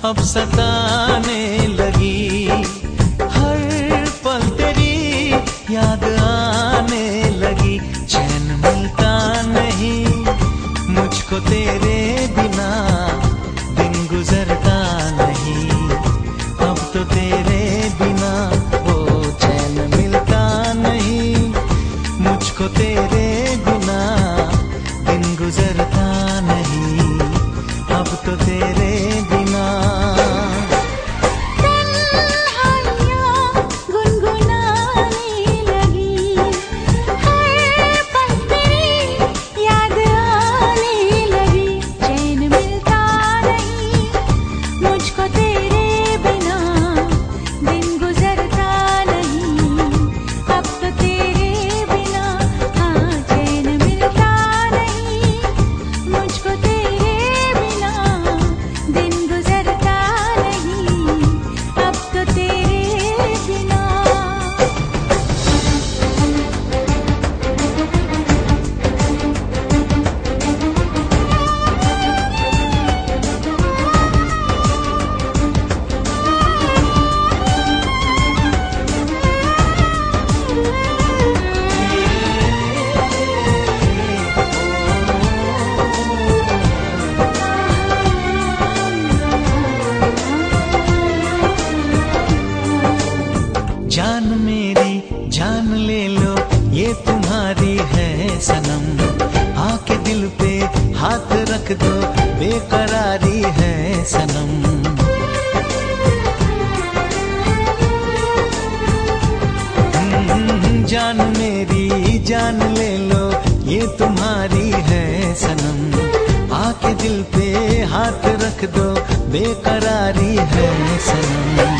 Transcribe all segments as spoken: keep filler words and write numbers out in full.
अब सताने लगी। हर पल तेरी याद आने लगी। चैन मिलता नहीं मुझको तेरे बिना, दिन गुजरता नहीं अब तो तेरे बिना। ओ चैन मिलता नहीं मुझको तेरे बिना, दिन गुजरता नहीं अब तो तेरे बिना। जान मेरी जान ले लो ये तुम्हारी है सनम, आके दिल पे हाथ रख दो बेकरारी है सनम। जान मेरी जान ले लो ये तुम्हारी है सनम, आके दिल पे हाथ रख दो बेकरारी है सनम।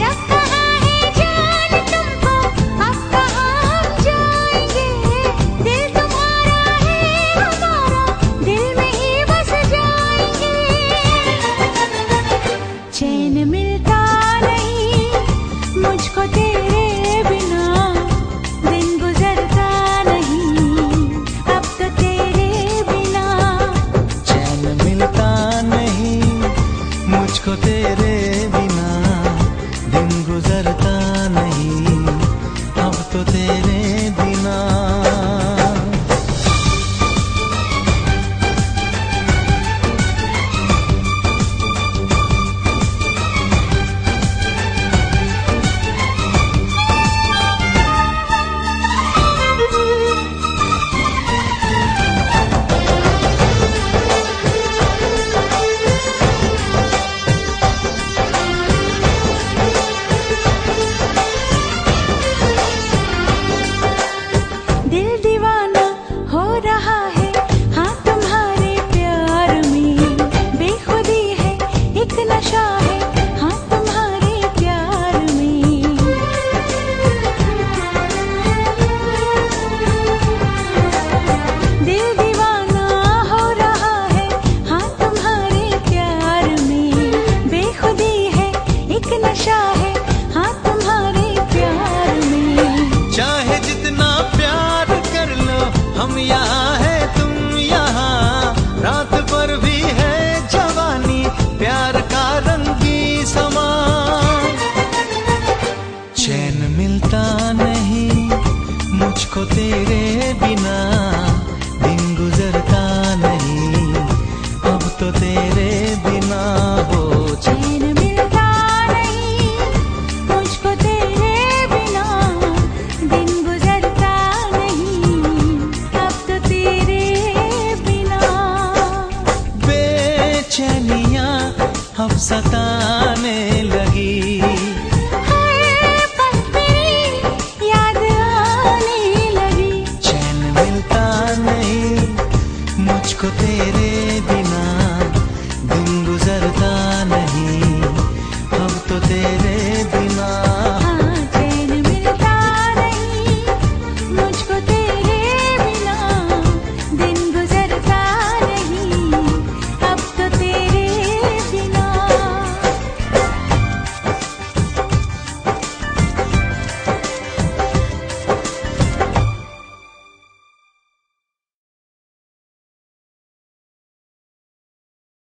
चैन मिलता नहीं मुझको तेरे बिना, दिन गुजरता नहीं अब तो तेरे बिना। चैन मिलता नहीं मुझको तेरे बिना, दिन गुजरता नहीं अब तो तेरे बिना। हम यहाँ है तुम यहाँ, रात भर भी है जवानी प्यार का रंगी समा। चैन मिलता नहीं मुझको तेरे बिना, दिन गुजरता नहीं अब तो तेरे बिना। हो चैन मिलता नहीं मुझको तेरे बिना, दिन गुजरता नहीं अब तो तेरे बिना। बेचैनियाँ अब सता